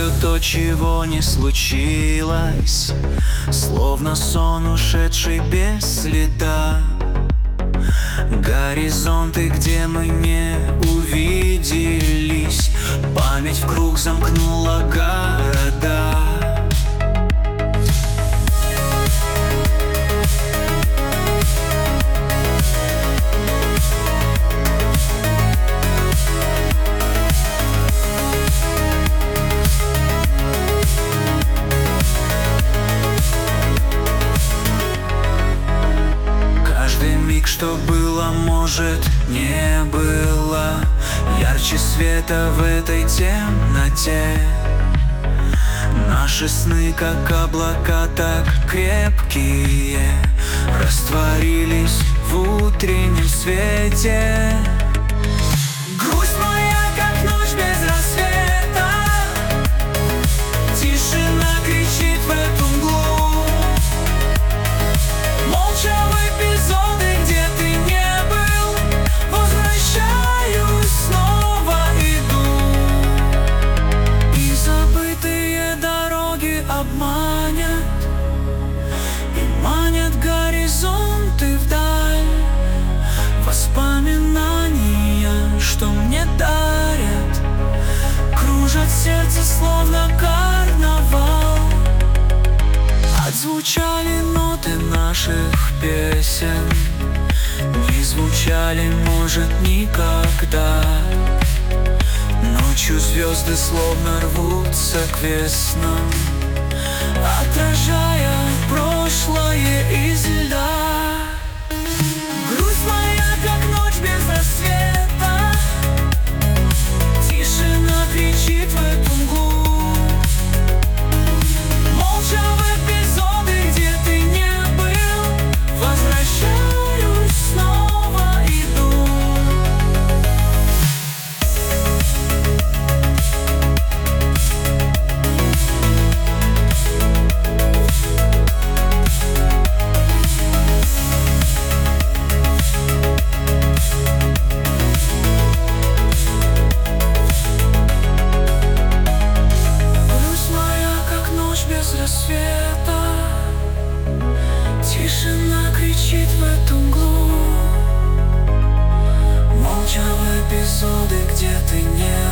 все то, чего не случилось, словно сон, ушедший без следа. Горизонты, где мы не увиделись, память в круг замкнула города. Что было, может, не было ярче света в этой темноте. Наши сны, как облака, так крепкие, растворились в утреннем свете. Грусть моя, как ночь без рассвета, тишина кричит в эту мглу. Молча в эпизоды, где ты не был, возвращаюсь, снова иду. И забытые дороги обманят, и манят горизонты вдаль. Воспоминания, что мне дарят, кружат сердце, словно карнавал. Отзвучали ноты наших песен, не звучали, может, никогда. Ночью звезды словно рвутся к веснам, отражая прошлое из льда. Грусть моя, как ночь без рассвета, тишина кричит в эту мглу. Молча в эпизоды, где ты не был, возвращаюсь, снова иду. Грусть моя, как ночь без рассвета, тишина кричит в эту мглу. Молча в эпизоды, где ты не